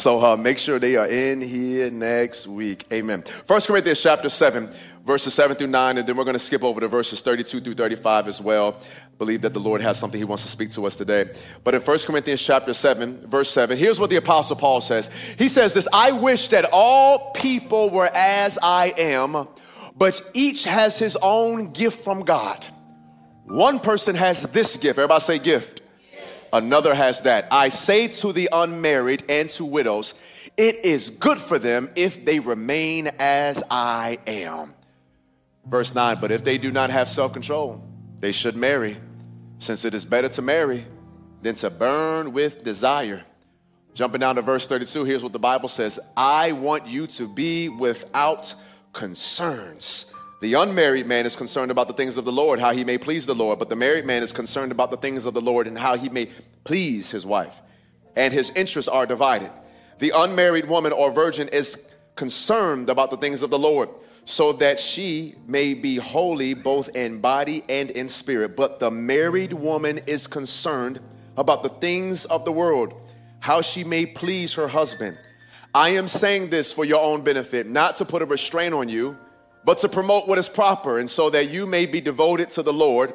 So make sure they are in here next week. Amen. 1 Corinthians chapter 7, verses 7 through 9, and then we're going to skip over to verses 32 through 35 as well. I believe that the Lord has something he wants to speak to us today. But in 1 Corinthians chapter 7, verse 7, here's what the Apostle Paul says. He says this: I wish that all people were as I am, but each has his own gift from God. One person has this gift. Everybody say gift. Another has that. I say to the unmarried and to widows, it is good for them if they remain as I am. Verse 9, but if they do not have self-control, they should marry, since it is better to marry than to burn with desire. Jumping down to verse 32, here's what the Bible says. I want you to be without concerns. The unmarried man is concerned about the things of the Lord, how he may please the Lord. But the married man is concerned about the things of the Lord and how he may please his wife. And his interests are divided. The unmarried woman or virgin is concerned about the things of the Lord, so that she may be holy both in body and in spirit. But the married woman is concerned about the things of the world, how she may please her husband. I am saying this for your own benefit, not to put a restraint on you, but to promote what is proper, and so that you may be devoted to the Lord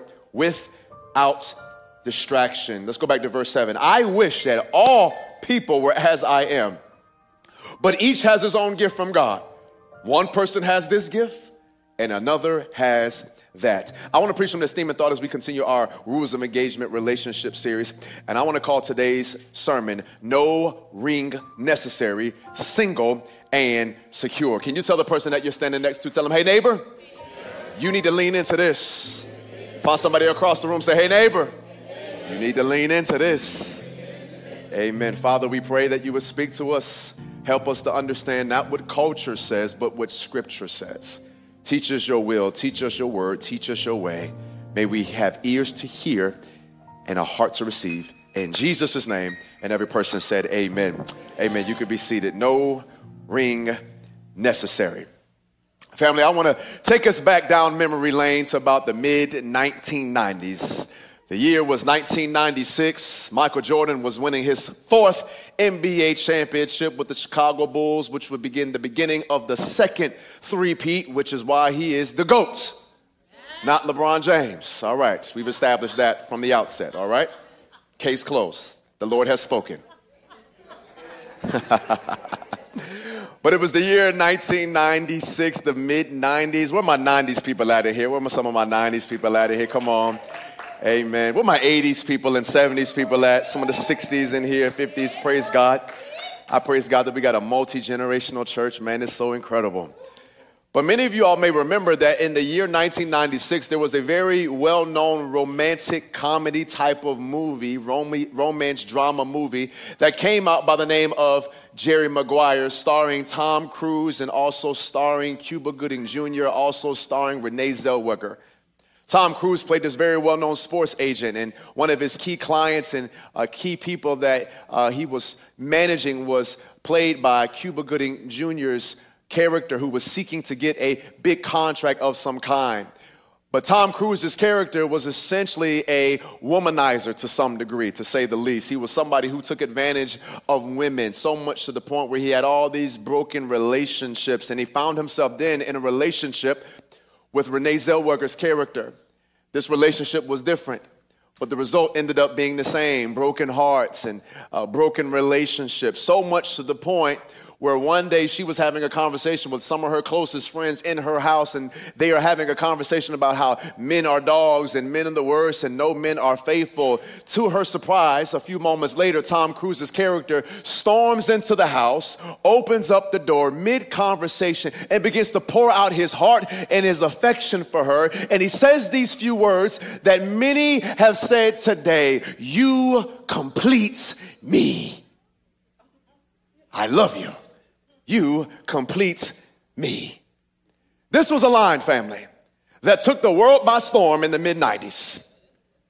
without distraction. Let's go back to verse 7. I wish that all people were as I am, but each has his own gift from God. One person has this gift, and another has that. I want to preach from this theme and thought as we continue our Rules of Engagement relationship series, and I want to call today's sermon, No Ring Necessary, Single and Secure. Can you tell the person that you're standing next to, tell them, hey neighbor, you need to lean into this. Find somebody across the room, say, hey neighbor, you need to lean into this. Amen. Father, we pray that you would speak to us. Help us to understand not what culture says, but what Scripture says. Teach us your will, teach us your word, teach us your way. May we have ears to hear and a heart to receive. In Jesus' name, and every person said amen. Amen. You could be seated. No ring necessary. Family, I want to take us back down memory lane to about the mid-1990s. The year was 1996. Michael Jordan was winning his fourth NBA championship with the Chicago Bulls, which would begin the beginning of the second three-peat, which is why he is the GOAT, not LeBron James. All right, we've established that from the outset, all right? Case closed. The Lord has spoken. But it was the year 1996, the mid-90s. Where are my 90s people out of here? Where are some of my 90s people out of here? Come on. Amen. Where are my 80s people and 70s people at? Some of the 60s in here, 50s. Praise God. I praise God that we got a multi-generational church. Man, it's so incredible. But many of you all may remember that in the year 1996, there was a very well-known romantic comedy type of movie, romance drama movie, that came out by the name of Jerry Maguire, starring Tom Cruise and also starring Cuba Gooding Jr., also starring Renee Zellweger. Tom Cruise played this very well-known sports agent, and one of his key clients and key people that he was managing was played by Cuba Gooding Jr.'s character, who was seeking to get a big contract of some kind. But Tom Cruise's character was essentially a womanizer to some degree, to say the least. He was somebody who took advantage of women, so much to the point where he had all these broken relationships, and he found himself then in a relationship with Renee Zellweger's character. This relationship was different, but the result ended up being the same: broken hearts and broken relationships, so much to the point where one day she was having a conversation with some of her closest friends in her house, and they are having a conversation about how men are dogs and men are the worst and no men are faithful. To her surprise, a few moments later, Tom Cruise's character storms into the house, opens up the door mid-conversation, and begins to pour out his heart and his affection for her. And he says these few words that many have said today: "You complete me. I love you. You complete me." This was a line, family, that took the world by storm in the mid-90s.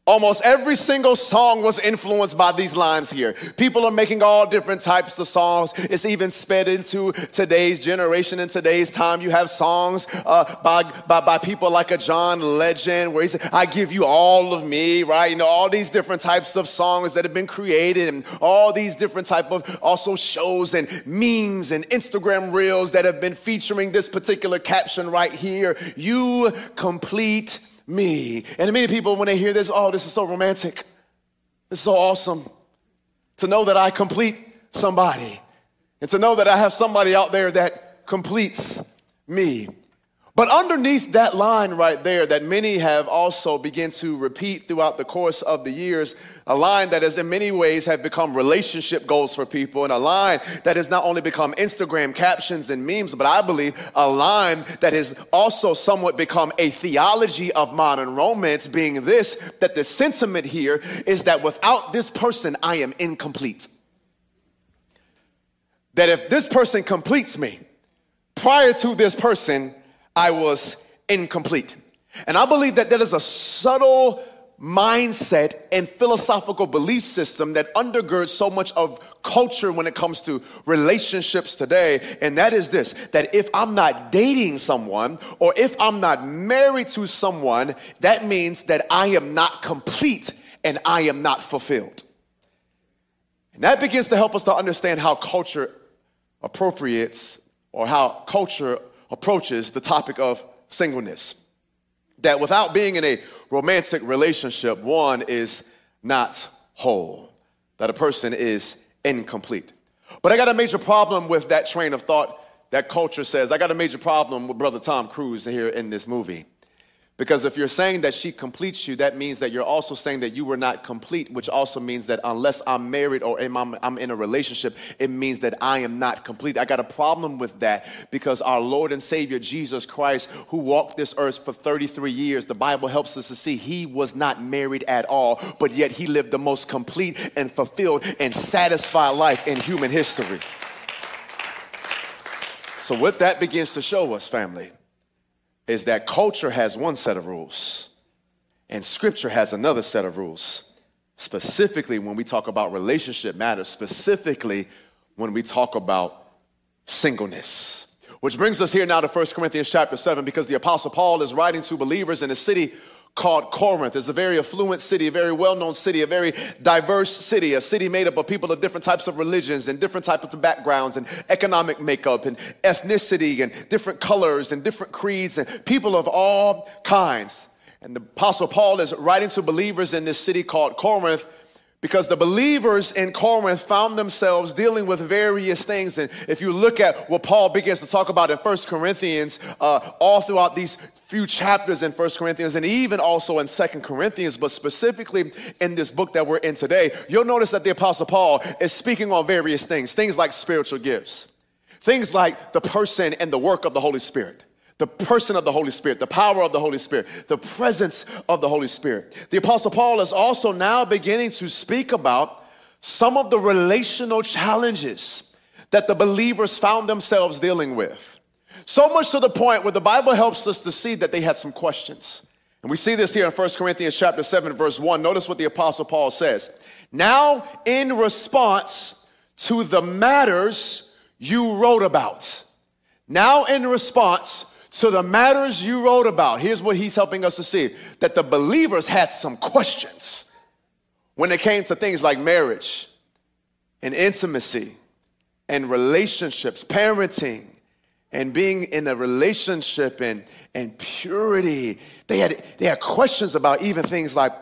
Almost every single song was influenced by these lines here. People are making all different types of songs. It's even sped into today's generation and today's time. You have songs by people like a John Legend where he said, I give you all of me, right? You know, all these different types of songs that have been created and all these different type of also shows and memes and Instagram reels that have been featuring this particular caption right here. You complete me. And many people, when they hear this, oh, this is so romantic. This is so awesome to know that I complete somebody and to know that I have somebody out there that completes me. But underneath that line right there that many have also begun to repeat throughout the course of the years, a line that has in many ways have become relationship goals for people, and a line that has not only become Instagram captions and memes, but I believe a line that has also somewhat become a theology of modern romance, being this, that the sentiment here is that without this person, I am incomplete. That if this person completes me, prior to this person, I was incomplete. And I believe that there is a subtle mindset and philosophical belief system that undergirds so much of culture when it comes to relationships today. And that is this, that if I'm not dating someone or if I'm not married to someone, that means that I am not complete and I am not fulfilled. And that begins to help us to understand how culture appropriates or how culture approaches the topic of singleness. That without being in a romantic relationship, one is not whole. That a person is incomplete. But I got a major problem with that train of thought that culture says. I got a major problem with Brother Tom Cruise here in this movie. Because if you're saying that she completes you, that means that you're also saying that you were not complete, which also means that unless I'm married or I'm in a relationship, it means that I am not complete. I got a problem with that because our Lord and Savior, Jesus Christ, who walked this earth for 33 years, the Bible helps us to see he was not married at all, but yet he lived the most complete and fulfilled and satisfied life in human history. So what that begins to show us, family, is that culture has one set of rules and scripture has another set of rules, specifically when we talk about relationship matters, specifically when we talk about singleness. Which brings us here now to 1 Corinthians chapter 7, because the Apostle Paul is writing to believers in a city called Corinth. It's a very affluent city, a very well-known city, a very diverse city, a city made up of people of different types of religions and different types of backgrounds and economic makeup and ethnicity and different colors and different creeds and people of all kinds. And the Apostle Paul is writing to believers in this city called Corinth because the believers in Corinth found themselves dealing with various things. And if you look at what Paul begins to talk about in 1 Corinthians, all throughout these few chapters in 1 Corinthians, and even also in 2 Corinthians, but specifically in this book that we're in today, you'll notice that the Apostle Paul is speaking on various things like spiritual gifts, things like the person and the work of the Holy Spirit. The person of the Holy Spirit, the power of the Holy Spirit, the presence of the Holy Spirit. The Apostle Paul is also now beginning to speak about some of the relational challenges that the believers found themselves dealing with. So much to the point where the Bible helps us to see that they had some questions. And we see this here in 1 Corinthians chapter 7, verse 1. Notice what the Apostle Paul says. Now, in response to the matters you wrote about. Now, in response to the matters you wrote about, here's what he's helping us to see, that the believers had some questions when it came to things like marriage and intimacy and relationships, parenting and being in a relationship and purity. They had questions about even things like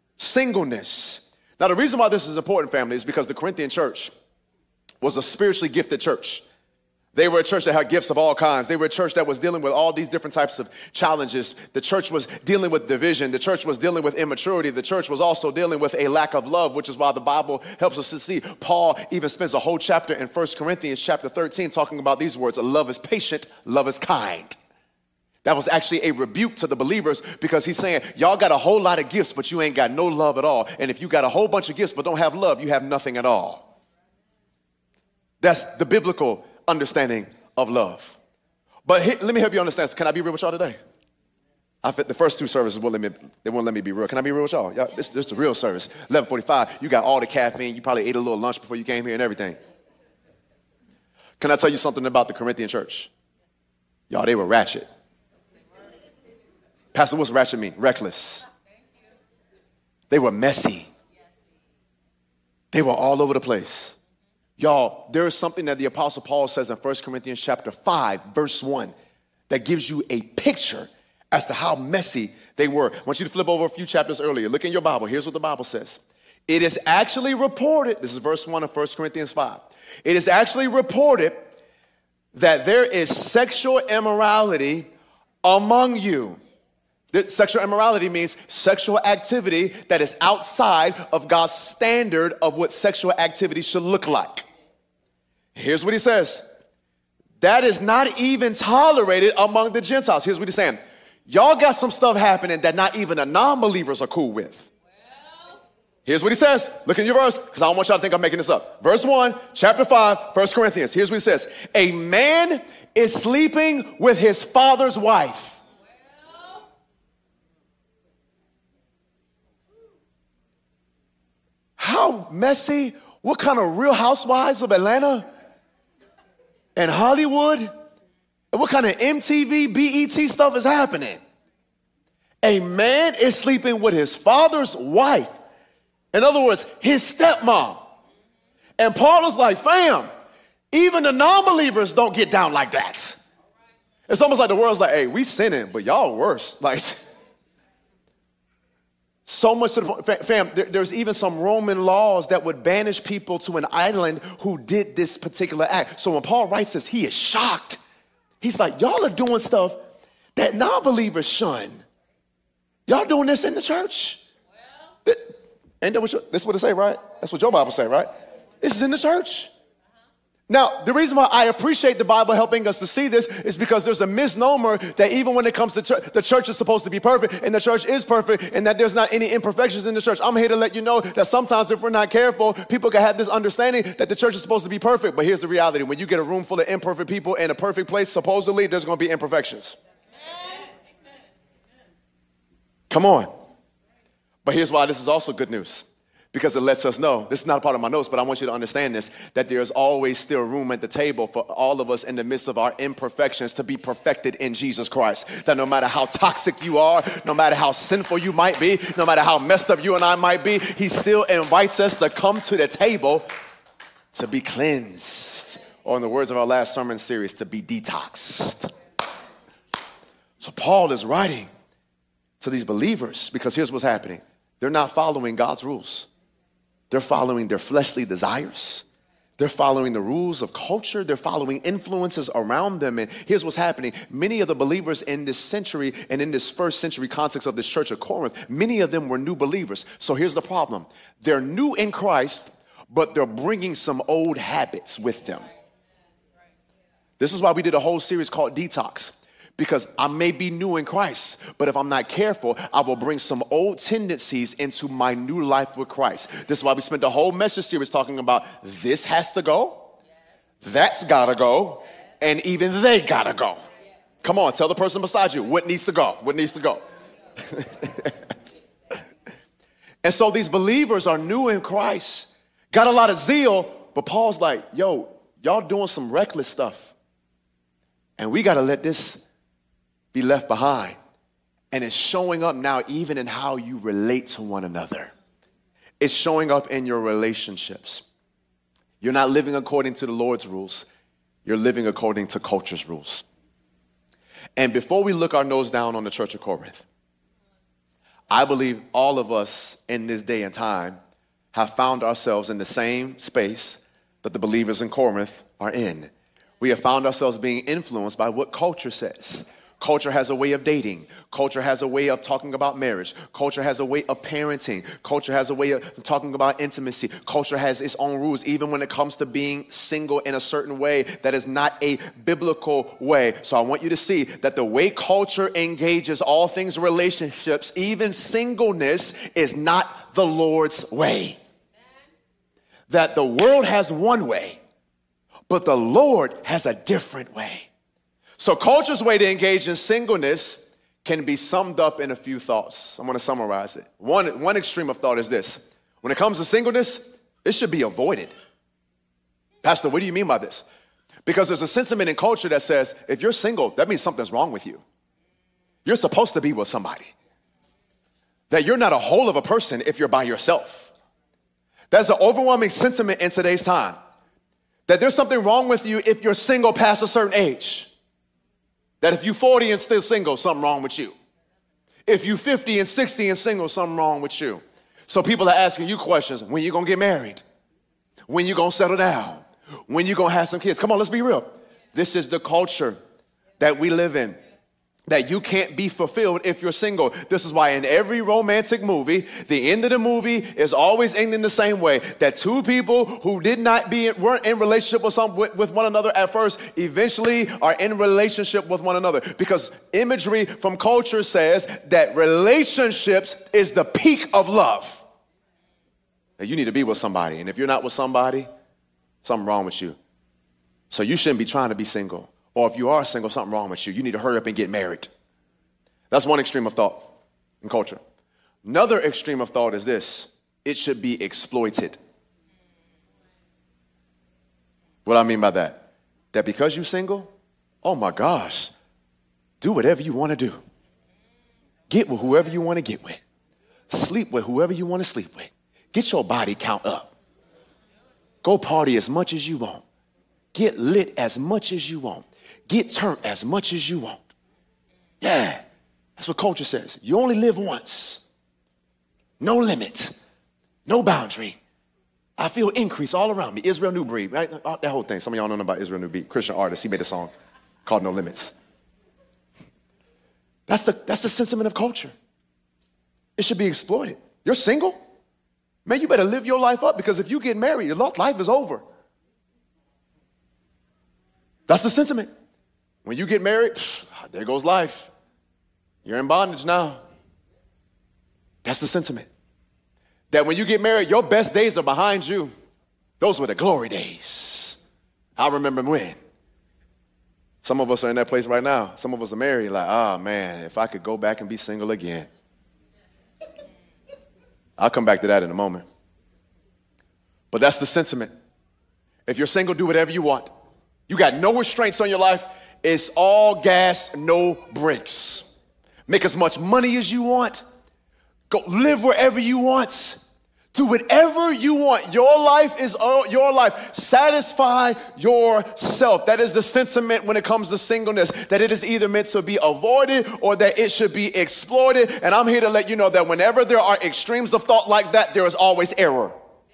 singleness. Now, the reason why this is important, family, is because the Corinthian church was a spiritually gifted church. They were a church that had gifts of all kinds. They were a church that was dealing with all these different types of challenges. The church was dealing with division. The church was dealing with immaturity. The church was also dealing with a lack of love, which is why the Bible helps us to see. Paul even spends a whole chapter in 1 Corinthians chapter 13 talking about these words. Love is patient, love is kind. That was actually a rebuke to the believers because he's saying, y'all got a whole lot of gifts, but you ain't got no love at all. And if you got a whole bunch of gifts but don't have love, you have nothing at all. That's the biblical understanding of love. But let me help you understand. Can I be real with y'all today? The first two services won't let me be real. Can I be real with y'all? This is the real service. 11:45. You got all the caffeine. You probably ate a little lunch before you came here and everything. Can I tell you something about the Corinthian church? Y'all, they were ratchet. Pastor, what's ratchet mean? Reckless. They were messy. They were all over the place. Y'all, there is something that the Apostle Paul says in 1 Corinthians chapter 5, verse 1, that gives you a picture as to how messy they were. I want you to flip over a few chapters earlier. Look in your Bible. Here's what the Bible says. It is actually reported, this is verse 1 of 1 Corinthians 5. It is actually reported that there is sexual immorality among you. Sexual immorality means sexual activity that is outside of God's standard of what sexual activity should look like. Here's what he says. That is not even tolerated among the Gentiles. Here's what he's saying. Y'all got some stuff happening that not even the non-believers are cool with. Here's what he says. Look in your verse, because I don't want y'all to think I'm making this up. Verse 1, chapter 5, 1 Corinthians. Here's what he says. A man is sleeping with his father's wife. How messy? What kind of Real Housewives of Atlanta and Hollywood? And what kind of MTV, BET stuff is happening? A man is sleeping with his father's wife. In other words, his stepmom. And Paul is like, fam, even the non-believers don't get down like that. It's almost like the world's like, hey, we sinning, but y'all worse. Like, so much to the point, fam, there's even some Roman laws that would banish people to an island who did this particular act. So when Paul writes this, he is shocked. He's like, y'all are doing stuff that non-believers shun. Y'all doing this in the church? Well, ain't that what this is what it say, right? That's what your Bible say, right? This is in the church. Now, the reason why I appreciate the Bible helping us to see this is because there's a misnomer that even when it comes to church, the church is supposed to be perfect, and the church is perfect, and that there's not any imperfections in the church. I'm here to let you know that sometimes if we're not careful, people can have this understanding that the church is supposed to be perfect. But here's the reality. When you get a room full of imperfect people in a perfect place, supposedly there's going to be imperfections. Come on. But here's why this is also good news. Because it lets us know, this is not a part of my notes, but I want you to understand this, that there's always still room at the table for all of us in the midst of our imperfections to be perfected in Jesus Christ. That no matter how toxic you are, no matter how sinful you might be, no matter how messed up you and I might be, he still invites us to come to the table to be cleansed. Or in the words of our last sermon series, to be detoxed. So Paul is writing to these believers because here's what's happening. They're not following God's rules. They're following their fleshly desires. They're following the rules of culture. They're following influences around them. And here's what's happening. Many of the believers in this century and in this first century context of this church of Corinth, many of them were new believers. So here's the problem. They're new in Christ, but they're bringing some old habits with them. This is why we did a whole series called Detox. Because I may be new in Christ, but if I'm not careful, I will bring some old tendencies into my new life with Christ. This is why we spent the whole message series talking about this has to go, that's gotta go, and even they gotta go. Come on, tell the person beside you what needs to go, what needs to go. And so these believers are new in Christ, got a lot of zeal, but Paul's like, yo, y'all doing some reckless stuff. And we gotta let this be left behind. And it's showing up now even in how you relate to one another. It's showing up in your relationships. You're not living according to the Lord's rules. You're living according to culture's rules. And before we look our nose down on the Church of Corinth, I believe all of us in this day and time have found ourselves in the same space that the believers in Corinth are in. We have found ourselves being influenced by what culture says. Culture has a way of dating. Culture has a way of talking about marriage. Culture has a way of parenting. Culture has a way of talking about intimacy. Culture has its own rules, even when it comes to being single in a certain way that is not a biblical way. So I want you to see that the way culture engages all things relationships, even singleness, is not the Lord's way. That the world has one way, but the Lord has a different way. So culture's way to engage in singleness can be summed up in a few thoughts. I'm going to summarize it. One extreme of thought is this. When it comes to singleness, it should be avoided. Pastor, what do you mean by this? Because there's a sentiment in culture that says, if you're single, that means something's wrong with you. You're supposed to be with somebody. That you're not a whole of a person if you're by yourself. That's an overwhelming sentiment in today's time. That there's something wrong with you if you're single past a certain age. That if you're 40 and still single, something wrong with you. If you're 50 and 60 and single, something wrong with you. So people are asking you questions. When you going to get married? When you going to settle down? When you going to have some kids? Come on, let's be real. This is the culture that we live in. That you can't be fulfilled if you're single. This is why in every romantic movie, the end of the movie is always ending the same way. That two people who weren't in relationship with one another at first, eventually are in relationship with one another. Because imagery from culture says that relationships is the peak of love. Now you need to be with somebody. And if you're not with somebody, something wrong with you. So you shouldn't be trying to be single. Or if you are single, something wrong with you. You need to hurry up and get married. That's one extreme of thought in culture. Another extreme of thought is this. It should be exploited. What I mean by that? That because you're single, oh my gosh, do whatever you want to do. Get with whoever you want to get with. Sleep with whoever you want to sleep with. Get your body count up. Go party as much as you want. Get lit as much as you want. Get turned as much as you want. Yeah, that's what culture says. You only live once. No limit. No boundary. I feel increase all around me. Israel New Breed, right? That whole thing. Some of y'all don't know about Israel New Breed. Christian artist. He made a song called No Limits. That's the sentiment of culture. It should be exploited. You're single? Man, you better live your life up because if you get married, your life is over. That's the sentiment. When you get married, there goes life. You're in bondage now. That's the sentiment. That when you get married, your best days are behind you. Those were the glory days. I remember when. Some of us are in that place right now. Some of us are married like, man, if I could go back and be single again. I'll come back to that in a moment. But that's the sentiment. If you're single, do whatever you want. You got no restraints on your life. It's all gas, no brakes. Make as much money as you want. Go live wherever you want. Do whatever you want. Your life is your life. Satisfy yourself. That is the sentiment when it comes to singleness, that it is either meant to be avoided or that it should be exploited. And I'm here to let you know that whenever there are extremes of thought like that, there is always error.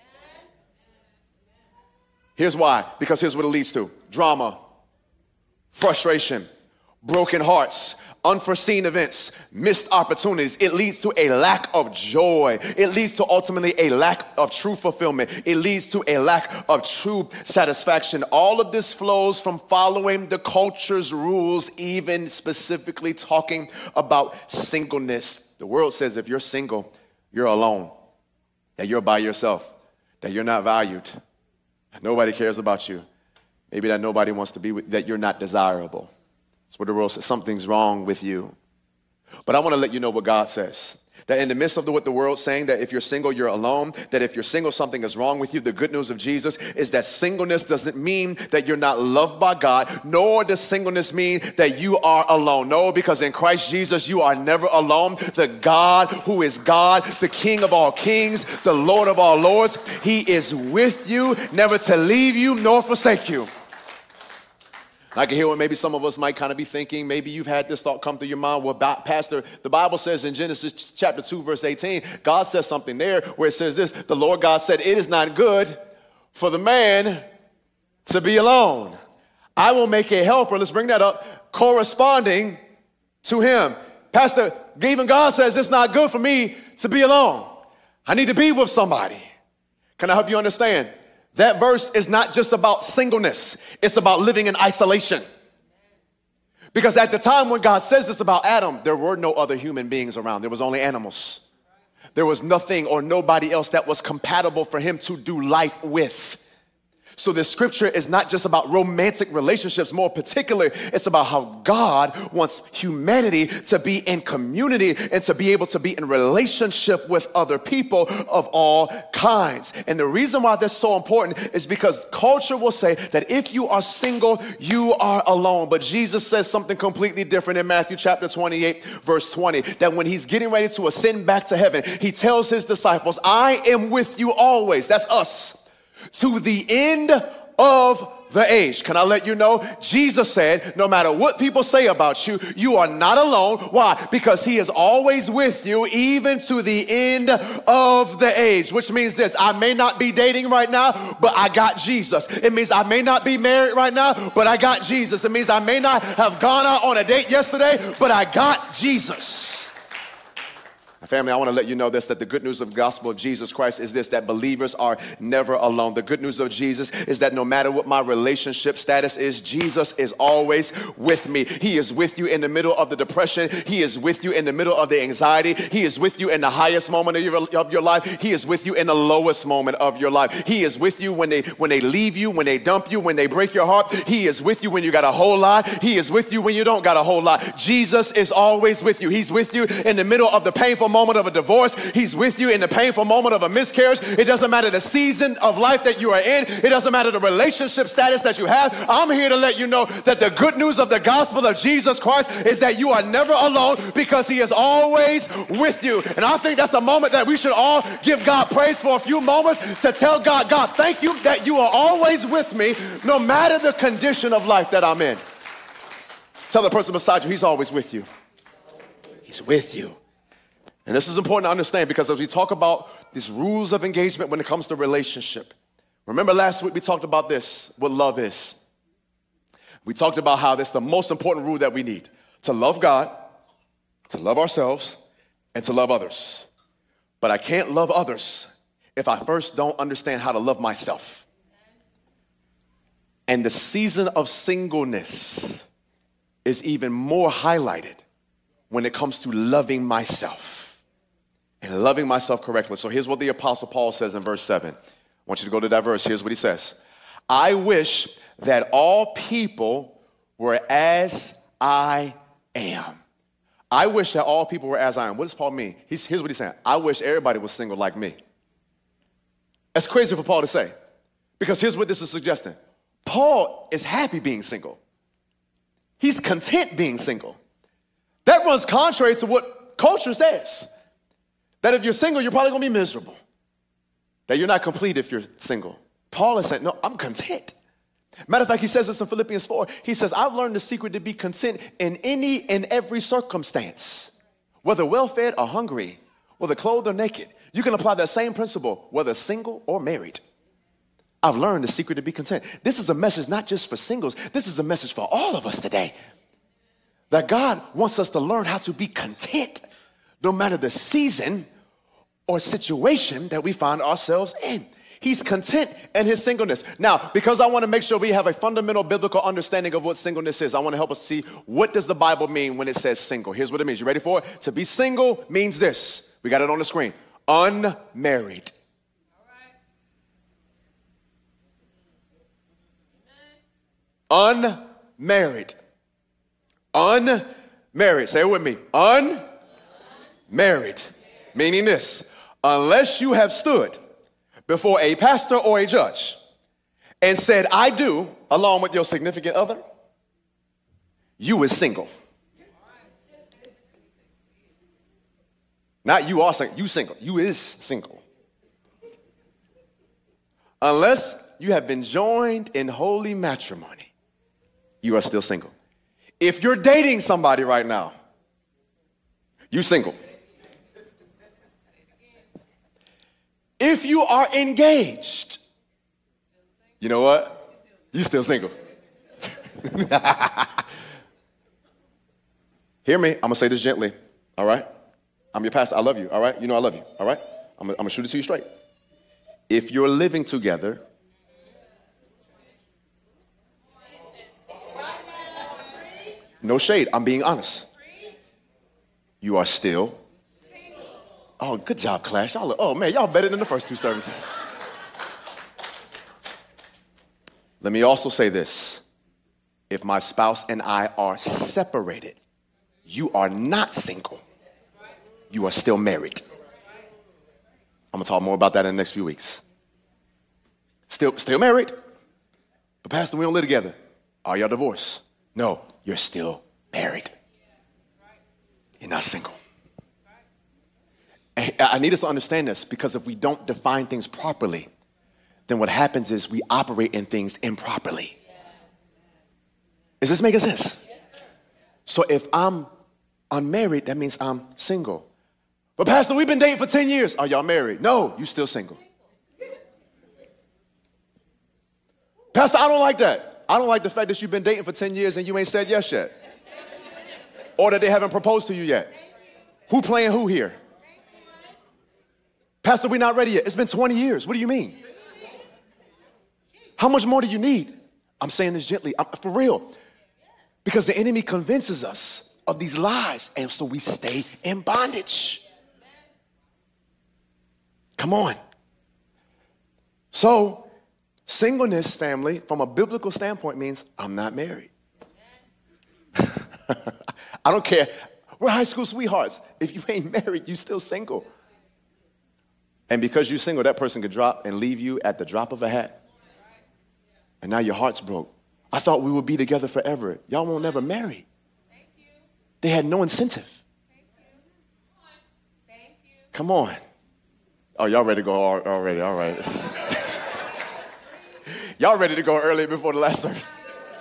Here's why. Because here's what it leads to. Drama, frustration, broken hearts, unforeseen events, missed opportunities. It leads to a lack of joy. It leads to ultimately a lack of true fulfillment. It leads to a lack of true satisfaction. All of this flows from following the culture's rules, even specifically talking about singleness. The world says if you're single, you're alone, that you're by yourself, that you're not valued, nobody cares about you. Maybe that nobody wants to be with, that you're not desirable. That's what the world says. Something's wrong with you. But I want to let you know what God says. That in the midst of what the world's saying, that if you're single, you're alone. That if you're single, something is wrong with you. The good news of Jesus is that singleness doesn't mean that you're not loved by God, nor does singleness mean that you are alone. No, because in Christ Jesus, you are never alone. The God who is God, the King of all kings, the Lord of all lords, he is with you, never to leave you nor forsake you. I can hear what maybe some of us might kind of be thinking. Maybe you've had this thought come through your mind. Well, Pastor, the Bible says in Genesis chapter 2, verse 18, God says something there where it says this, the Lord God said, it is not good for the man to be alone. I will make a helper, let's bring that up, corresponding to him. Pastor, even God says it's not good for me to be alone. I need to be with somebody. Can I help you understand? That verse is not just about singleness. It's about living in isolation. Because at the time when God says this about Adam, there were no other human beings around. There was only animals. There was nothing or nobody else that was compatible for him to do life with. So this scripture is not just about romantic relationships, more particularly, it's about how God wants humanity to be in community and to be able to be in relationship with other people of all kinds. And the reason why this is so important is because culture will say that if you are single, you are alone. But Jesus says something completely different in Matthew chapter 28, verse 20, that when he's getting ready to ascend back to heaven, he tells his disciples, I am with you always. That's us. To the end of the age. Can I let you know? Jesus said, no matter what people say about you, you are not alone. Why? Because he is always with you, even to the end of the age, which means this: I may not be dating right now, but I got Jesus. It means I may not be married right now, but I got Jesus. It means I may not have gone out on a date yesterday, but I got Jesus. Family, I want to let you know this, that the good news of the gospel of Jesus Christ is this, that believers are never alone. The good news of Jesus is that no matter what my relationship status is, Jesus is always with me. He is with you in the middle of the depression. He is with you in the middle of the anxiety. He is with you in the highest moment of your life. He is with you in the lowest moment of your life. He is with you when they leave you, when they dump you, when they break your heart. He is with you when you got a whole lot. He is with you when you don't got a whole lot. Jesus is always with you. He's with you in the middle of the painful moment of a divorce. He's with you in the painful moment of a miscarriage. It doesn't matter the season of life that you are in. It doesn't matter the relationship status that you have. I'm here to let you know that the good news of the gospel of Jesus Christ is that you are never alone, because he is always with you. And I think that's a moment that we should all give God praise for a few moments, to tell God, God, thank you that you are always with me, no matter the condition of life that I'm in. Tell the person beside you, he's always with you. He's with you. And this is important to understand, because as we talk about these rules of engagement when it comes to relationship, remember last week we talked about this, what love is. We talked about how this is the most important rule that we need: to love God, to love ourselves, and to love others. But I can't love others if I first don't understand how to love myself. And the season of singleness is even more highlighted when it comes to loving myself and loving myself correctly. So here's what the Apostle Paul says in verse 7. I want you to go to that verse. Here's what he says. I wish that all people were as I am. I wish that all people were as I am. What does Paul mean? Here's what he's saying. I wish everybody was single like me. That's crazy for Paul to say, because here's what this is suggesting. Paul is happy being single. He's content being single. That runs contrary to what culture says. That if you're single, you're probably going to be miserable. That you're not complete if you're single. Paul is saying, no, I'm content. Matter of fact, he says this in Philippians 4. He says, I've learned the secret to be content in any and every circumstance, whether well-fed or hungry, whether clothed or naked. You can apply that same principle, whether single or married. I've learned the secret to be content. This is a message not just for singles. This is a message for all of us today. That God wants us to learn how to be content, no matter the season or situation that we find ourselves in. He's content in his singleness. Now, because I want to make sure we have a fundamental biblical understanding of what singleness is, I want to help us see, what does the Bible mean when it says single? Here's what it means. You ready for it? To be single means this. We got it on the screen. Unmarried. Unmarried. Unmarried. Say it with me. Unmarried. Meaning this: unless you have stood before a pastor or a judge and said, I do, along with your significant other, you is single. Not you are single, you single. You is single. Unless you have been joined in holy matrimony, you are still single. If you're dating somebody right now, you single. If you are engaged, you know what? You still single. Hear me. I'm going to say this gently, all right? I'm your pastor. I love you, all right? You know I love you, all right? I'm going to shoot it to you straight. If you're living together, no shade, I'm being honest, you are still. Oh, good job, class. Y'all, oh, man, y'all better than the first two services. Let me also say this. If my spouse and I are separated, you are not single. You are still married. I'm going to talk more about that in the next few weeks. Still married. But Pastor, we don't live together. Are y'all divorced? No, you're still married. You're not single. And I need us to understand this, because if we don't define things properly, then what happens is we operate in things improperly. Is this making sense? So if I'm unmarried, that means I'm single. But Pastor, we've been dating for 10 years. Are y'all married? No, you still single. Pastor, I don't like that. I don't like the fact that you've been dating for 10 years and you ain't said yes yet. Or that they haven't proposed to you yet. Who playing who here? Pastor, we're not ready yet. It's been 20 years. What do you mean? How much more do you need? I'm saying this gently, for real. Because the enemy convinces us of these lies, and so we stay in bondage. Come on. So, singleness, family, from a biblical standpoint means I'm not married. I don't care. We're high school sweethearts. If you ain't married, you still single. And because you're single, that person could drop and leave you at the drop of a hat. And now your heart's broke. I thought we would be together forever. Y'all won't never marry. They had no incentive. Come on. Oh, y'all ready to go already? All right. Y'all ready to go early before the last service?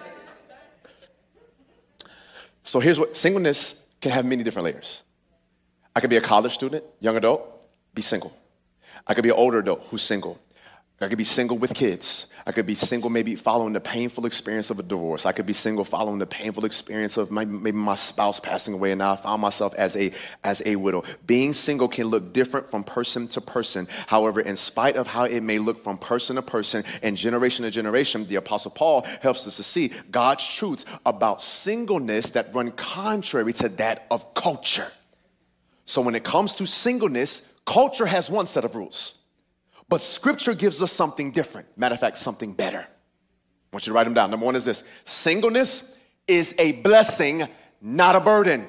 So here's what singleness can have many different layers. I could be a college student, young adult, be single. I could be an older adult who's single. I could be single with kids. I could be single maybe following the painful experience of a divorce. I could be single following the painful experience of maybe my spouse passing away, and now I found myself as a widow. Being single can look different from person to person. However, in spite of how it may look from person to person and generation to generation, the Apostle Paul helps us to see God's truths about singleness that run contrary to that of culture. So when it comes to singleness, culture has one set of rules. But Scripture gives us something different. Matter of fact, something better. I want you to write them down. Number one is this. Singleness is a blessing, not a burden.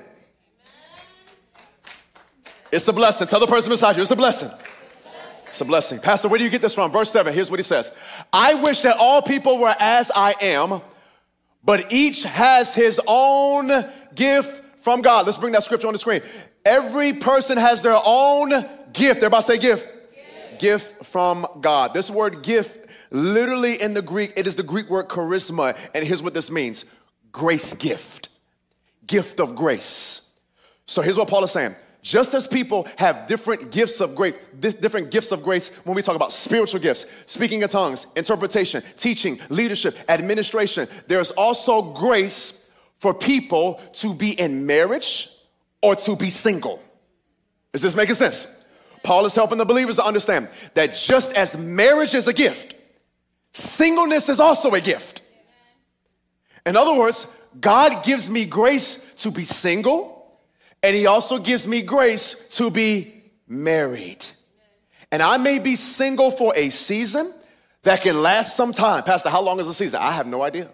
It's a blessing. Tell the person beside you, it's a blessing. It's a blessing. Pastor, where do you get this from? Verse 7, here's what he says. I wish that all people were as I am, but each has his own gift from God. Let's bring that scripture on the screen. Every person has their own gift. Everybody say gift. Gift from God. This word gift, literally in the Greek, it is the Greek word charisma. And here's what this means. Grace gift. Gift of grace. So here's what Paul is saying. Just as people have different gifts of grace, when we talk about spiritual gifts, speaking in tongues, interpretation, teaching, leadership, administration, there's also grace for people to be in marriage or to be single. Is this making sense? Paul is helping the believers to understand that just as marriage is a gift, singleness is also a gift. In other words, God gives me grace to be single, and he also gives me grace to be married. And I may be single for a season that can last some time. Pastor, how long is a season? I have no idea.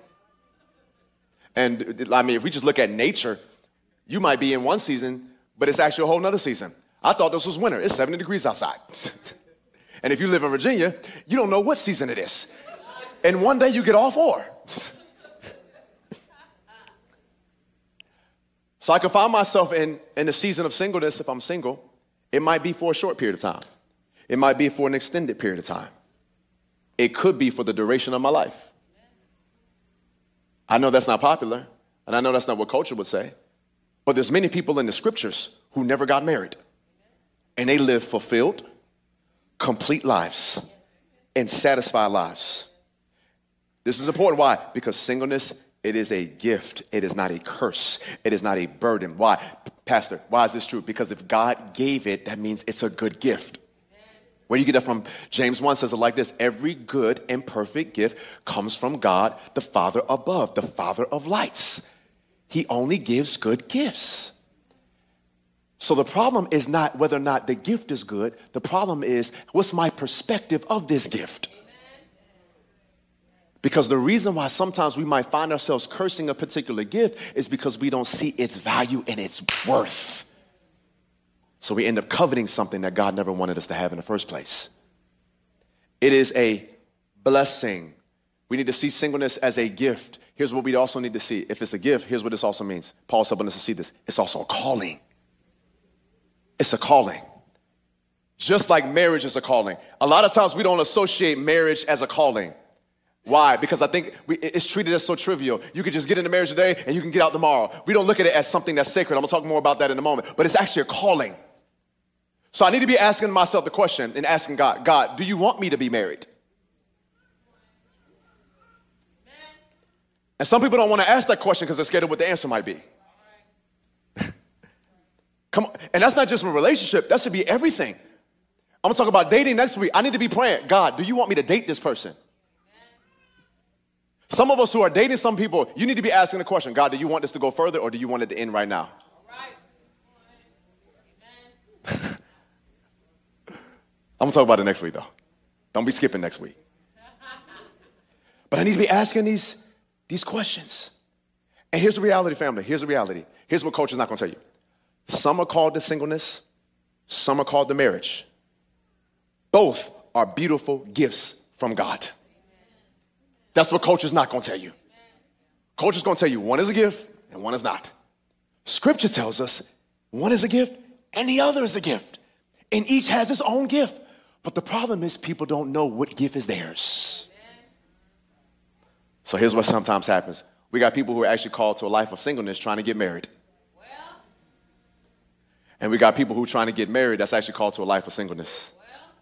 And I mean, if we just look at nature, you might be in one season, but it's actually a whole nother season. I thought this was winter. It's 70 degrees outside. And if you live in Virginia, you don't know what season it is. And one day you get all four. So I can find myself in the season of singleness if I'm single. It might be for a short period of time. It might be for an extended period of time. It could be for the duration of my life. I know that's not popular, and I know that's not what culture would say, but there's many people in the scriptures who never got married. And they live fulfilled, complete lives and satisfied lives. This is important. Why? Because singleness, it is a gift. It is not a curse. It is not a burden. Why? Pastor, why is this true? Because if God gave it, that means it's a good gift. Where do you get that from? James 1 says it like this. Every good and perfect gift comes from God, the Father above, the Father of lights. He only gives good gifts. So the problem is not whether or not the gift is good. The problem is, what's my perspective of this gift? Because the reason why sometimes we might find ourselves cursing a particular gift is because we don't see its value and its worth. So we end up coveting something that God never wanted us to have in the first place. It is a blessing. We need to see singleness as a gift. Here's what we also need to see. If it's a gift, here's what this also means. Paul's helping us to see this. It's also a calling. It's a calling. Just like marriage is a calling. A lot of times we don't associate marriage as a calling. Why? Because I think it's treated as so trivial. You can just get into marriage today and you can get out tomorrow. We don't look at it as something that's sacred. I'm going to talk more about that in a moment. But it's actually a calling. So I need to be asking myself the question and asking God, God, do you want me to be married? And some people don't want to ask that question because they're scared of what the answer might be. Come on. And that's not just a relationship. That should be everything. I'm going to talk about dating next week. I need to be praying. God, do you want me to date this person? Some of us who are dating some people, you need to be asking the question, God, do you want this to go further or do you want it to end right now? I'm going to talk about it next week, though. Don't be skipping next week. But I need to be asking these questions. And here's the reality, family. Here's the reality. Here's what culture's not going to tell you. Some are called to singleness. Some are called to marriage. Both are beautiful gifts from God. That's what culture's not going to tell you. Culture's going to tell you one is a gift and one is not. Scripture tells us one is a gift and the other is a gift. And each has its own gift. But the problem is people don't know what gift is theirs. So here's what sometimes happens. We got people who are actually called to a life of singleness trying to get married. And we got people who are trying to get married that's actually called to a life of singleness.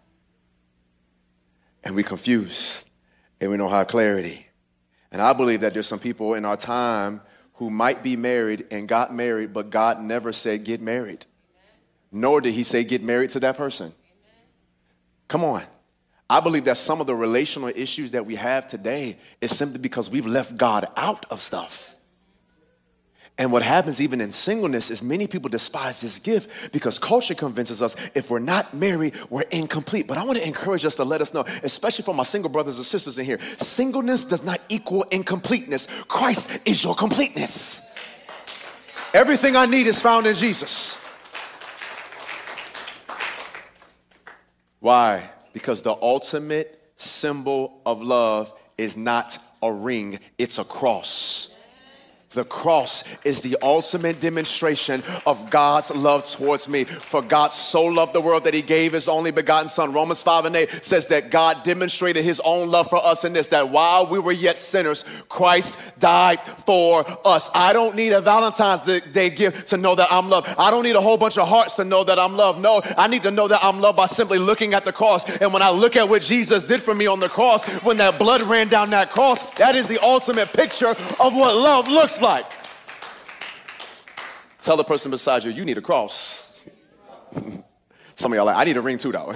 And we confused. And we don't have clarity. And I believe that there's some people in our time who might be married and got married, but God never said get married. Nor did he say get married to that person. Come on. I believe that some of the relational issues that we have today is simply because we've left God out of stuff. And what happens even in singleness is many people despise this gift because culture convinces us if we're not married, we're incomplete. But I want to encourage us to let us know, especially for my single brothers and sisters in here, singleness does not equal incompleteness. Christ is your completeness. Everything I need is found in Jesus. Why? Because the ultimate symbol of love is not a ring, it's a cross. The cross is the ultimate demonstration of God's love towards me. For God so loved the world that he gave his only begotten son. Romans 5:8 says that God demonstrated his own love for us in this, that while we were yet sinners, Christ died for us. I don't need a Valentine's Day gift to know that I'm loved. I don't need a whole bunch of hearts to know that I'm loved. No, I need to know that I'm loved by simply looking at the cross. And when I look at what Jesus did for me on the cross, when that blood ran down that cross, that is the ultimate picture of what love looks like. Tell the person beside you, you need a cross. Some of y'all are like, I need a ring too, though.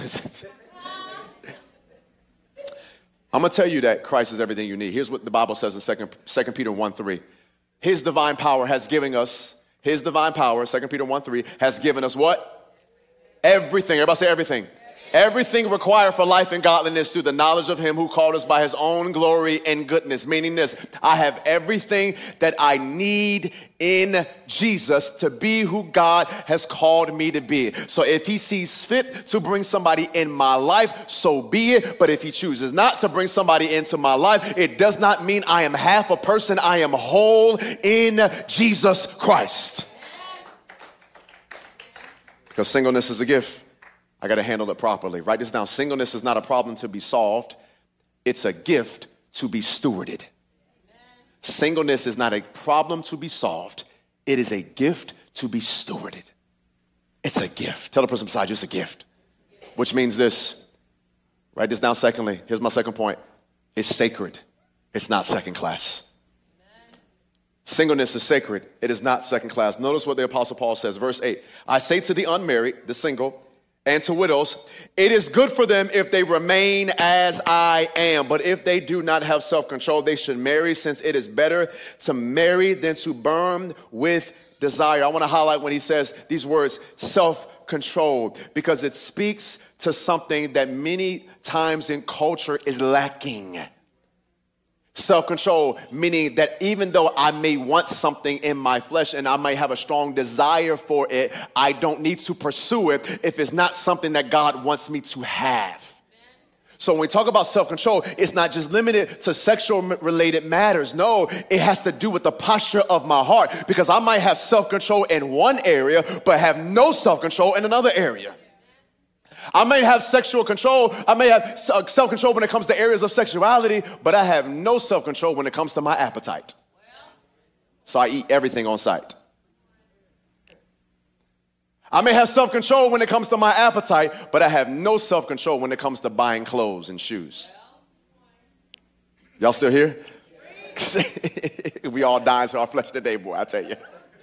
I'm going to tell you that Christ is everything you need. Here's what the Bible says in 2 Peter 1:3. His divine power has given us, his divine power, 2 Peter 1:3, has given us what? Everything. Everybody say everything. Everything required for life and godliness through the knowledge of him who called us by his own glory and goodness. Meaning this, I have everything that I need in Jesus to be who God has called me to be. So if he sees fit to bring somebody in my life, so be it. But if he chooses not to bring somebody into my life, it does not mean I am half a person. I am whole in Jesus Christ. Because singleness is a gift. I got to handle it properly. Write this down. Singleness is not a problem to be solved. It's a gift to be stewarded. Singleness is not a problem to be solved. It is a gift to be stewarded. It's a gift. Tell the person beside you it's a gift. Which means this. Write this down secondly. Here's my second point. It's sacred. It's not second class. Singleness is sacred. It is not second class. Notice what the Apostle Paul says. Verse 8. I say to the unmarried, the single, and to widows, it is good for them if they remain as I am. But if they do not have self-control, they should marry, since it is better to marry than to burn with desire. I want to highlight when he says these words, self-control, because it speaks to something that many times in culture is lacking. Self-control, meaning that even though I may want something in my flesh and I might have a strong desire for it, I don't need to pursue it if it's not something that God wants me to have. So when we talk about self-control, it's not just limited to sexual related matters. No, it has to do with the posture of my heart, because I might have self-control in one area, but have no self-control in another area. I may have sexual control. I may have self-control when it comes to areas of sexuality, but I have no self-control when it comes to my appetite. So I eat everything on sight. I may have self-control when it comes to my appetite, but I have no self-control when it comes to buying clothes and shoes. Y'all still here? We all dying to our flesh today, boy, I tell you.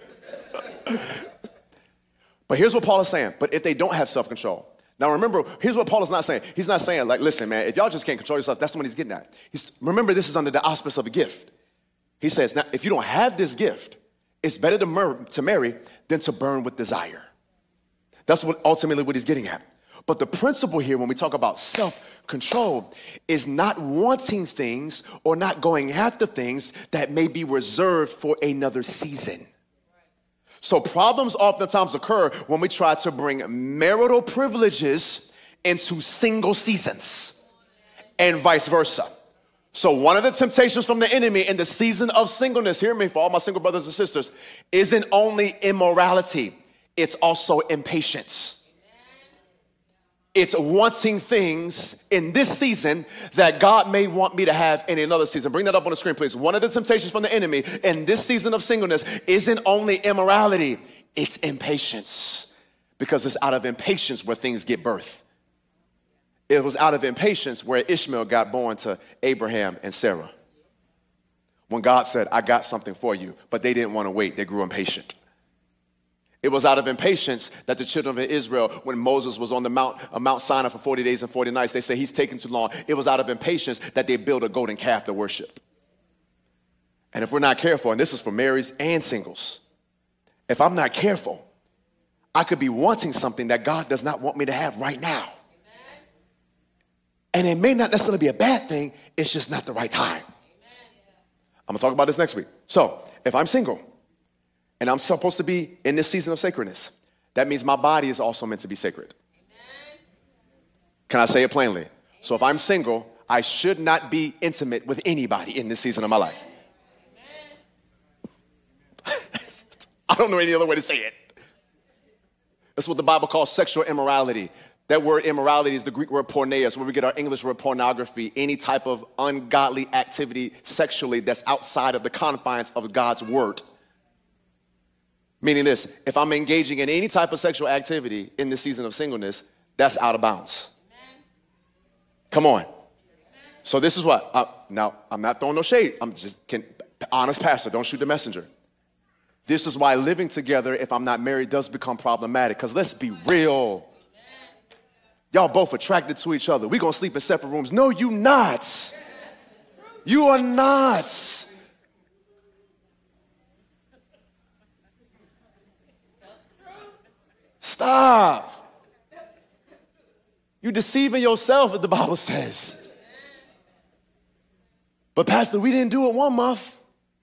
But here's what Paul is saying. But if they don't have self-control, now remember, here's what Paul is not saying. He's not saying, like, listen, man, if y'all just can't control yourself, that's what he's getting at. Remember, this is under the auspice of a gift. He says, now, if you don't have this gift, it's better to marry than to burn with desire. That's ultimately what he's getting at. But the principle here when we talk about self-control is not wanting things or not going after things that may be reserved for another season. So problems oftentimes occur when we try to bring marital privileges into single seasons and vice versa. So one of the temptations from the enemy in the season of singleness, hear me for all my single brothers and sisters, isn't only immorality, it's also impatience. It's wanting things in this season that God may want me to have in another season. Bring that up on the screen, please. One of the temptations from the enemy in this season of singleness isn't only immorality, it's impatience. Because it's out of impatience where things get birth. It was out of impatience where Ishmael got born to Abraham and Sarah. When God said, I got something for you, but they didn't want to wait. They grew impatient. It was out of impatience that the children of Israel, when Moses was on the Mount Sinai for 40 days and 40 nights, they say he's taking too long. It was out of impatience that they built a golden calf to worship. And if we're not careful, and this is for marrieds and singles, if I'm not careful, I could be wanting something that God does not want me to have right now. Amen. And it may not necessarily be a bad thing, it's just not the right time. Amen. I'm gonna talk about this next week. So if I'm single, and I'm supposed to be in this season of sacredness, that means my body is also meant to be sacred. Amen. Can I say it plainly? Amen. So if I'm single, I should not be intimate with anybody in this season of my life. I don't know any other way to say it. That's what the Bible calls sexual immorality. That word immorality is the Greek word porneia, where we get our English word pornography, any type of ungodly activity sexually that's outside of the confines of God's word. Meaning this, if I'm engaging in any type of sexual activity in the season of singleness, that's out of bounds. Amen. Come on. Amen. So this is what, now I'm not throwing no shade. I'm just, honest pastor, don't shoot the messenger. This is why living together, if I'm not married, does become problematic. Because let's be real. Y'all both attracted to each other. We're going to sleep in separate rooms. No, you not. You are not. Stop. You're deceiving yourself, as the Bible says. But Pastor, we didn't do it 1 month.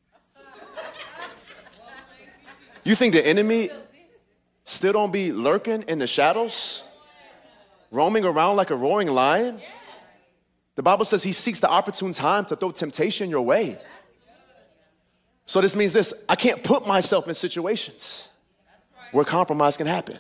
You think the enemy still don't be lurking in the shadows? Roaming around like a roaring lion? The Bible says he seeks the opportune time to throw temptation your way. So this means this, I can't put myself in situations where compromise can happen.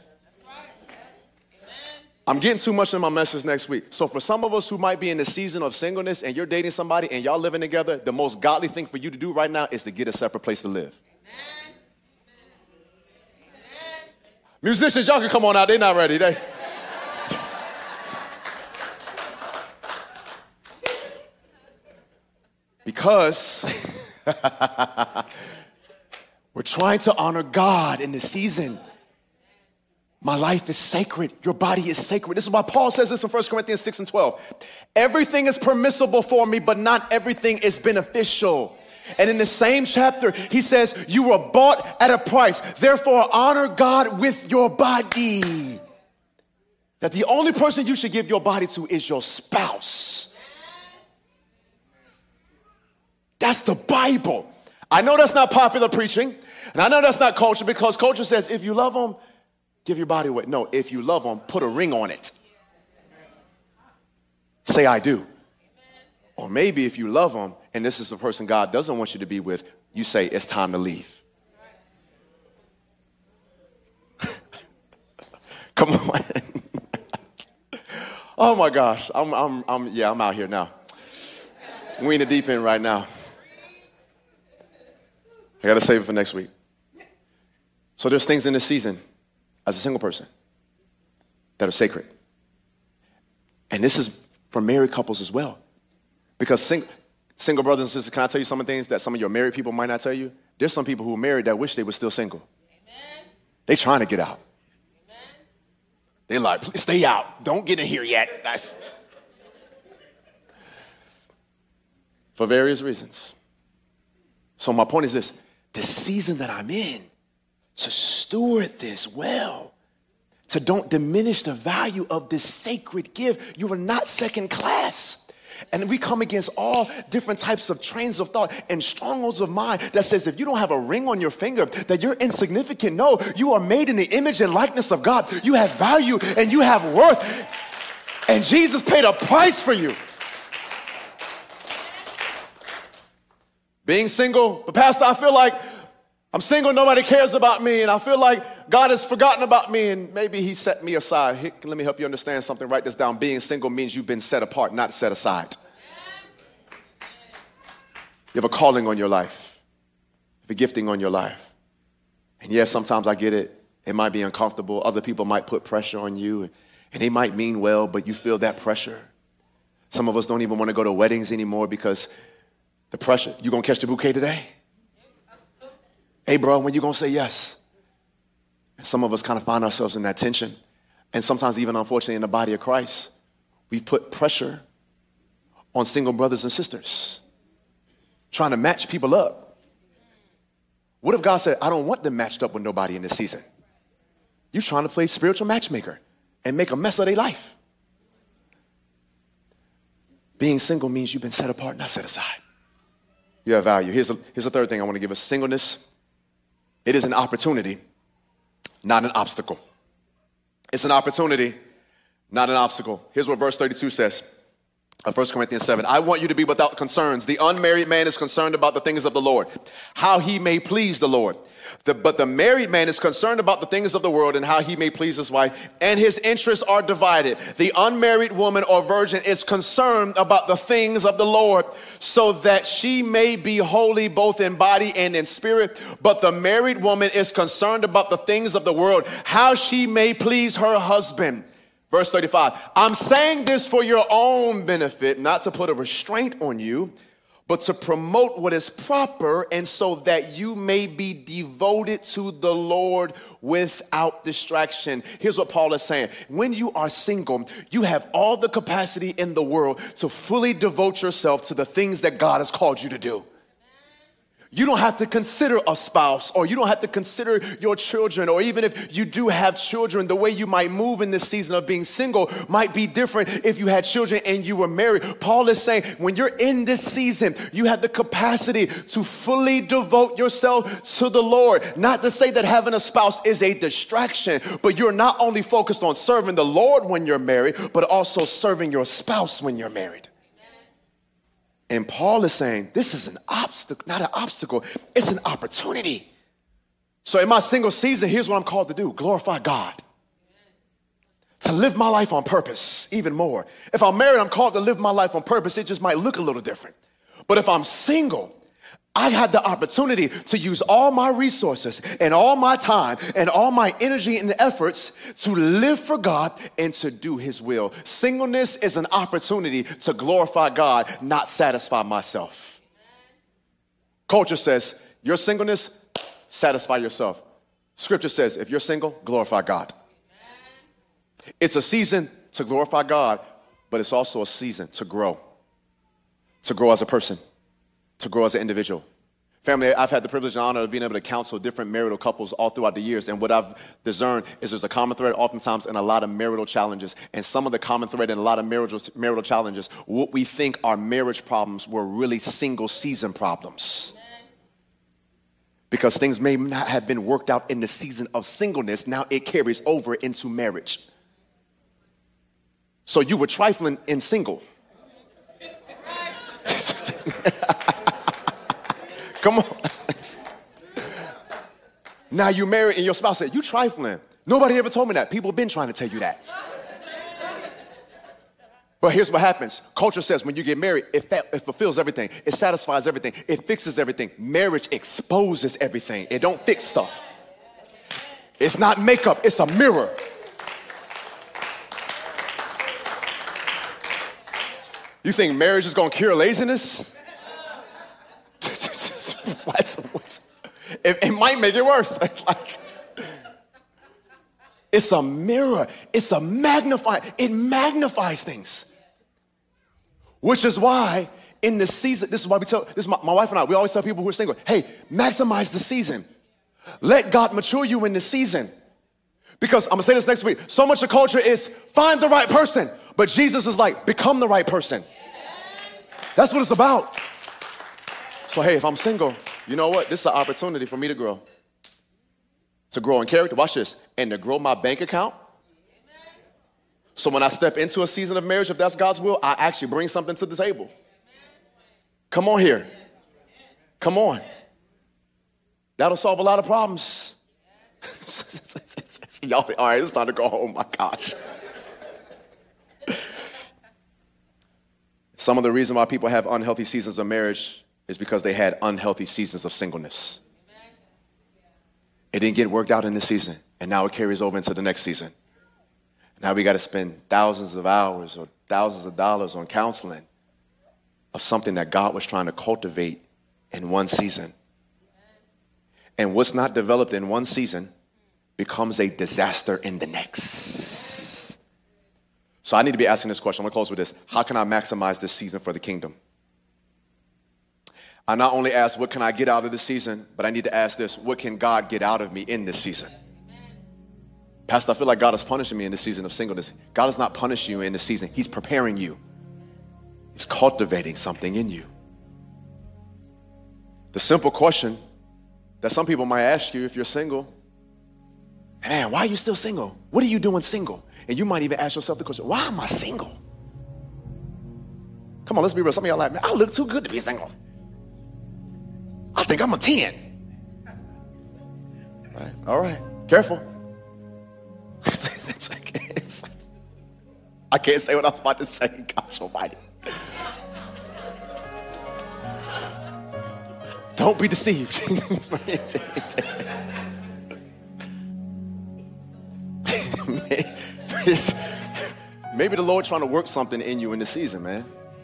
I'm getting too much in my message next week. So for some of us who might be in the season of singleness and you're dating somebody and y'all living together, the most godly thing for you to do right now is to get a separate place to live. Amen. Musicians, y'all can come on out. They're not ready. Because we're trying to honor God in this season. My life is sacred. Your body is sacred. This is why Paul says this in 1 Corinthians 6 and 12. Everything is permissible for me, but not everything is beneficial. And in the same chapter, he says, you were bought at a price. Therefore, honor God with your body. That the only person you should give your body to is your spouse. That's the Bible. I know that's not popular preaching, and I know that's not culture, because culture says if you love them, give your body away. No, if you love them, put a ring on it. Say, I do. Or maybe if you love them, and this is the person God doesn't want you to be with, you say, it's time to leave. Come on. Oh my gosh, I'm out here now. We in the deep end right now. I got to save it for next week. So there's things in this season as a single person that are sacred. And this is for married couples as well. Because single brothers and sisters, can I tell you some of the things that some of your married people might not tell you? There's some people who are married that wish they were still single. Amen. They trying to get out. Amen. They're like, please stay out. Don't get in here yet. That's for various reasons. So my point is this. The season that I'm in, to steward this well, to don't diminish the value of this sacred gift. You are not second class. And we come against all different types of trains of thought and strongholds of mind that says if you don't have a ring on your finger, that you're insignificant. No, you are made in the image and likeness of God. You have value and you have worth. And Jesus paid a price for you. Being single, but Pastor, I feel like I'm single, nobody cares about me, and I feel like God has forgotten about me, and maybe he set me aside. Let me help you understand something. Write this down. Being single means you've been set apart, not set aside. You have a calling on your life. You have a gifting on your life. And yes, sometimes I get it. It might be uncomfortable. Other people might put pressure on you, and they might mean well, but you feel that pressure. Some of us don't even want to go to weddings anymore because the pressure. You gonna catch the bouquet today? Hey, bro, when you gonna say yes? And some of us kind of find ourselves in that tension. And sometimes even, unfortunately, in the body of Christ, we've put pressure on single brothers and sisters, trying to match people up. What if God said, I don't want them matched up with nobody in this season? You're trying to play spiritual matchmaker and make a mess of their life. Being single means you've been set apart, not set aside. You have value. Here's the third thing I want to give us. Singleness, it is an opportunity, not an obstacle. It's an opportunity, not an obstacle. Here's what verse 32 says. 1 Corinthians 7. I want you to be without concerns. The unmarried man is concerned about the things of the Lord, how he may please the Lord. But the married man is concerned about the things of the world and how he may please his wife, and his interests are divided. The unmarried woman or virgin is concerned about the things of the Lord, so that she may be holy both in body and in spirit. But the married woman is concerned about the things of the world, how she may please her husband. Verse 35, I'm saying this for your own benefit, not to put a restraint on you, but to promote what is proper, and so that you may be devoted to the Lord without distraction. Here's what Paul is saying. When you are single, you have all the capacity in the world to fully devote yourself to the things that God has called you to do. You don't have to consider a spouse, or you don't have to consider your children, or even if you do have children, the way you might move in this season of being single might be different if you had children and you were married. Paul is saying when you're in this season, you have the capacity to fully devote yourself to the Lord. Not to say that having a spouse is a distraction, but you're not only focused on serving the Lord when you're married, but also serving your spouse when you're married. And Paul is saying, this is an obstacle, not an obstacle, it's an opportunity. So in my single season, here's what I'm called to do: glorify God. To live my life on purpose, even more. If I'm married, I'm called to live my life on purpose. It just might look a little different. But if I'm single, I had the opportunity to use all my resources and all my time and all my energy and efforts to live for God and to do his will. Singleness is an opportunity to glorify God, not satisfy myself. Culture says, your singleness, satisfy yourself. Scripture says, if you're single, glorify God. It's a season to glorify God, but it's also a season to grow as a person, to grow as an individual. Family, I've had the privilege and honor of being able to counsel different marital couples all throughout the years. And what I've discerned is there's a common thread oftentimes in a lot of marital challenges. And some of the common thread in a lot of marital challenges, what we think are marriage problems were really single season problems. Because things may not have been worked out in the season of singleness. Now it carries over into marriage. So you were trifling in single. Come on. Now you married and your spouse said, you trifling. Nobody ever told me that. People have been trying to tell you that. But here's what happens. Culture says when you get married, it fulfills everything. It satisfies everything. It fixes everything. Marriage exposes everything. It don't fix stuff. It's not makeup. It's a mirror. You think marriage is going to cure laziness? What? It might make it worse. It's a mirror. It's a magnifier. It magnifies things. Which is why in the season, this is why my wife and I, we always tell people who are single, hey, maximize the season. Let God mature you in the season. Because I'm going to say this next week. So much of culture is find the right person. But Jesus is like, become the right person. That's what it's about. So, hey, if I'm single, you know what? This is an opportunity for me to grow. To grow in character, watch this, and to grow my bank account. So when I step into a season of marriage, if that's God's will, I actually bring something to the table. Come on here. Come on. That'll solve a lot of problems. Y'all, all right, it's time to go home. My gosh. Some of the reason why people have unhealthy seasons of marriage is because they had unhealthy seasons of singleness. It didn't get worked out in this season, and now it carries over into the next season. Now we got to spend thousands of hours or thousands of dollars on counseling of something that God was trying to cultivate in one season. And what's not developed in one season becomes a disaster in the next. So I need to be asking this question. I'm going to close with this. How can I maximize this season for the kingdom? I not only ask, what can I get out of this season, but I need to ask this, what can God get out of me in this season? Pastor, I feel like God is punishing me in the season of singleness. God does not punish you in this season. He's preparing you. He's cultivating something in you. The simple question that some people might ask you if you're single, man, why are you still single? What are you doing single? And you might even ask yourself the question, why am I single? Come on, let's be real. Some of y'all like, man, I look too good to be single. I think I'm a 10. All right. Careful. I can't say what I was about to say. Gosh almighty. Don't be deceived. Maybe the Lord trying to work something in you in this season, man.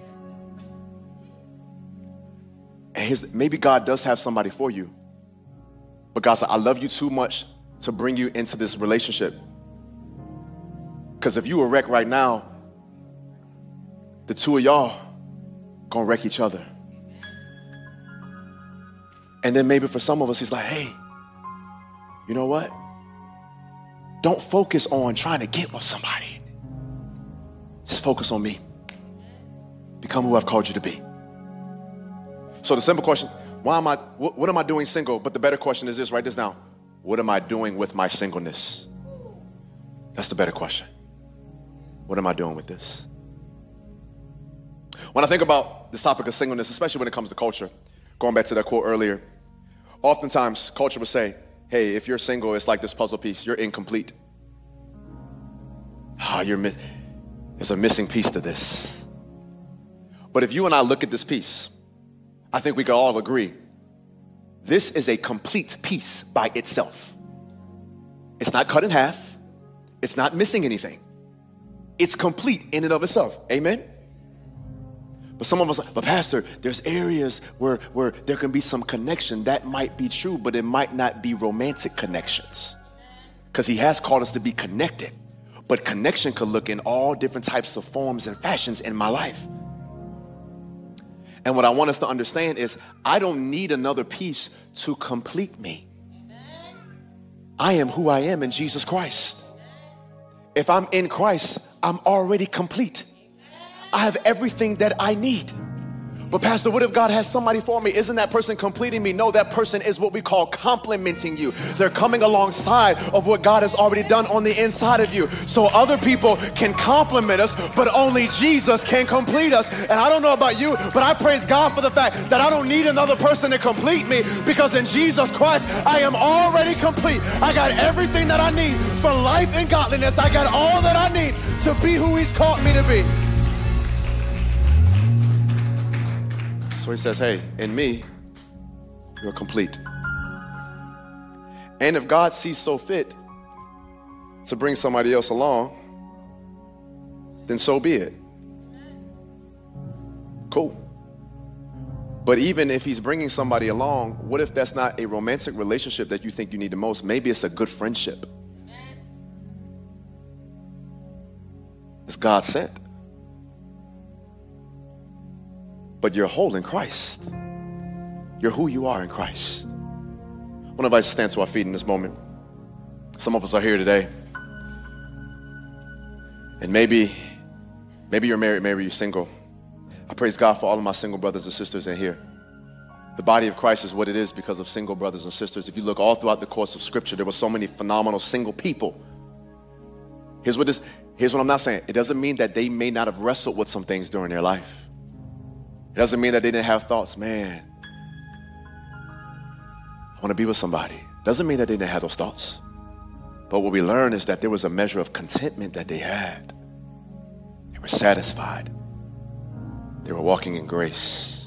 And maybe God does have somebody for you. But God said, I love you too much to bring you into this relationship. Because if you were wrecked right now, the two of y'all gonna wreck each other. And then maybe for some of us, he's like, hey, you know what? Don't focus on trying to get with somebody. Just focus on me. Become who I've called you to be. So the simple question, what am I doing single? But the better question is this, write this down. What am I doing with my singleness? That's the better question. What am I doing with this? When I think about this topic of singleness, especially when it comes to culture, going back to that quote earlier, oftentimes culture would say, hey, if you're single, it's like this puzzle piece. You're incomplete. There's a missing piece to this. But if you and I look at this piece, I think we can all agree, this is a complete piece by itself. It's not cut in half. It's not missing anything. It's complete in and of itself. Amen? But some of us, but Pastor, there's areas where there can be some connection. That might be true, but it might not be romantic connections. Because he has called us to be connected. But connection could look in all different types of forms and fashions in my life. And what I want us to understand is I don't need another piece to complete me. I am who I am in Jesus Christ. If I'm in Christ, I'm already complete. I have everything that I need. But Pastor, what if God has somebody for me? Isn't that person completing me? No, that person is what we call complimenting you. They're coming alongside of what God has already done on the inside of you. So other people can compliment us, but only Jesus can complete us. And I don't know about you, but I praise God for the fact that I don't need another person to complete me, because in Jesus Christ, I am already complete. I got everything that I need for life and godliness. I got all that I need to be who He's called me to be. So He says, hey, in me, you're complete. And if God sees so fit to bring somebody else along, then so be it. Cool. But even if He's bringing somebody along, what if that's not a romantic relationship that you think you need the most? Maybe it's a good friendship. It's God sent. But you're whole in Christ. You're who you are in Christ. I want to invite us to stand to our feet in this moment. Some of us are here today. And maybe you're married, maybe you're single. I praise God for all of my single brothers and sisters in here. The body of Christ is what it is because of single brothers and sisters. If you look all throughout the course of Scripture, there were so many phenomenal single people. Here's what I'm not saying. It doesn't mean that they may not have wrestled with some things during their life. It doesn't mean that they didn't have thoughts, man, I want to be with somebody. It doesn't mean that they didn't have those thoughts. But what we learn is that there was a measure of contentment that they had. They were satisfied. They were walking in grace.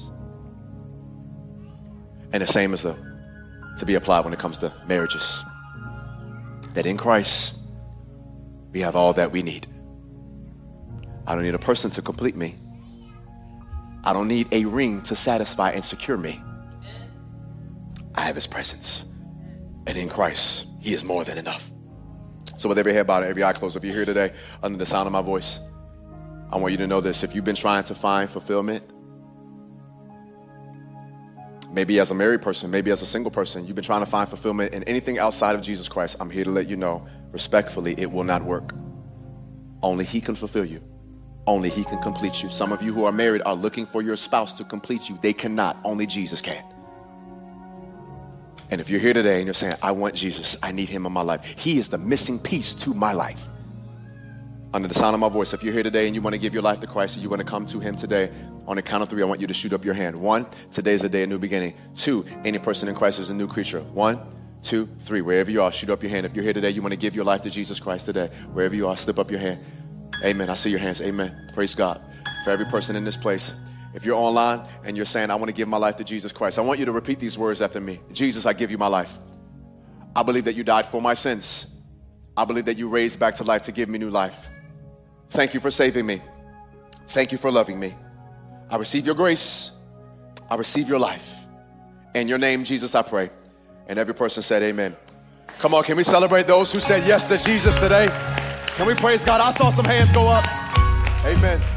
And the same is to be applied when it comes to marriages. That in Christ, we have all that we need. I don't need a person to complete me. I don't need a ring to satisfy and secure me. I have His presence. And in Christ, He is more than enough. So with every head bowed and every eye closed, if you're here today under the sound of my voice, I want you to know this. If you've been trying to find fulfillment, maybe as a married person, maybe as a single person, you've been trying to find fulfillment in anything outside of Jesus Christ, I'm here to let you know, respectfully, it will not work. Only He can fulfill you. Only He can complete you. Some of you who are married are looking for your spouse to complete you. They cannot. Only Jesus can. And if you're here today and you're saying, I want Jesus, I need Him in my life. He is the missing piece to my life. Under the sound of my voice, if you're here today and you want to give your life to Christ, and you want to come to Him today, on the count of 3, I want you to shoot up your hand. 1, today's a day of new beginning. 2, any person in Christ is a new creature. 1, 2, 3, wherever you are, shoot up your hand. If you're here today, you want to give your life to Jesus Christ today, wherever you are, slip up your hand. Amen. I see your hands. Amen. Praise God. For every person in this place, if you're online and you're saying, I want to give my life to Jesus Christ, I want you to repeat these words after me. Jesus, I give you my life. I believe that you died for my sins. I believe that you raised back to life to give me new life. Thank you for saving me. Thank you for loving me. I receive your grace. I receive your life. In your name, Jesus, I pray. And every person said amen. Come on, can we celebrate those who said yes to Jesus today? Can we praise God? I saw some hands go up. Amen.